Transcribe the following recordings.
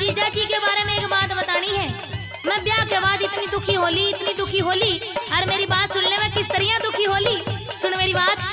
जीजा जी के बारे में एक बात बतानी है। मैं ब्याह के बाद इतनी दुखी होली और मेरी बात सुन ले, मैं किस तरह दुखी होली। सुन मेरी बात।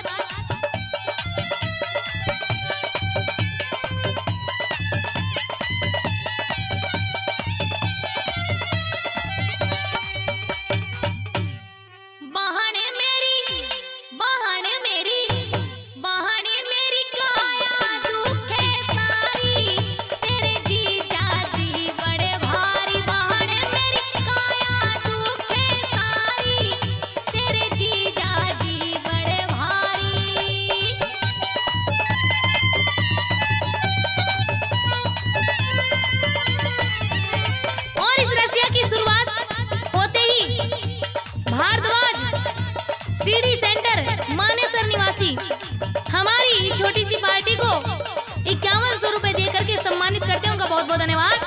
सीडी सेंटर मानेसर निवासी हमारी छोटी सी पार्टी को 5100 रुपए दे करके सम्मानित करते हैं। उनका बहुत बहुत धन्यवाद।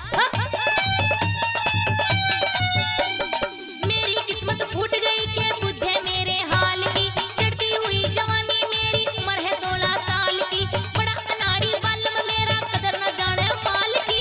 मेरी किस्मत फूट गई के बुझे मेरे हाल की, चढ़ती हुई जवानी मेरी उम्र है 16 साल की, बड़ा अनाड़ी बालम मेरा कदर न जाने माल की।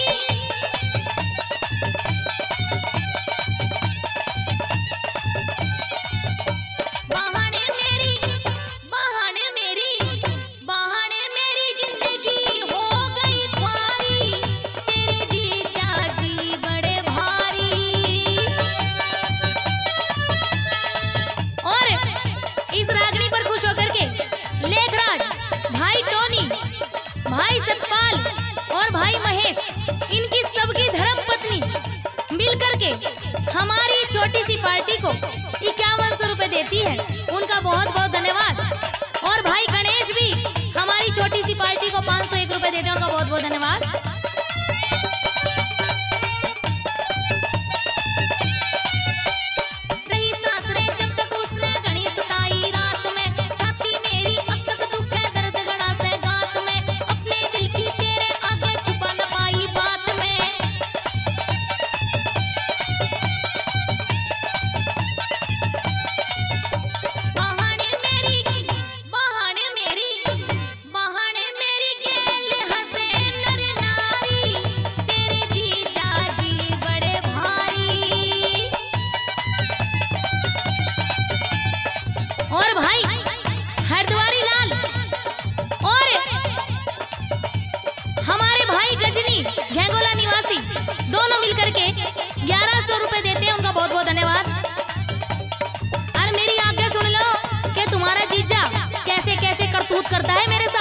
भाई सतपाल और भाई महेश, इनकी सबकी धर्म पत्नी मिलकर के हमारी छोटी सी पार्टी को 5100 रुपए देती है। उनका बहुत बहुत धन्यवाद। और भाई गणेश भी हमारी छोटी सी पार्टी को 501 रुपए देते हैं। उनका बहुत बहुत धन्यवाद। घेंगोला निवासी दोनों मिलकर के 1100 रुपए देते हैं। उनका बहुत बहुत धन्यवाद। और मेरी आज्ञा सुन लो कि तुम्हारा जीजा कैसे कैसे करतूत करता है मेरे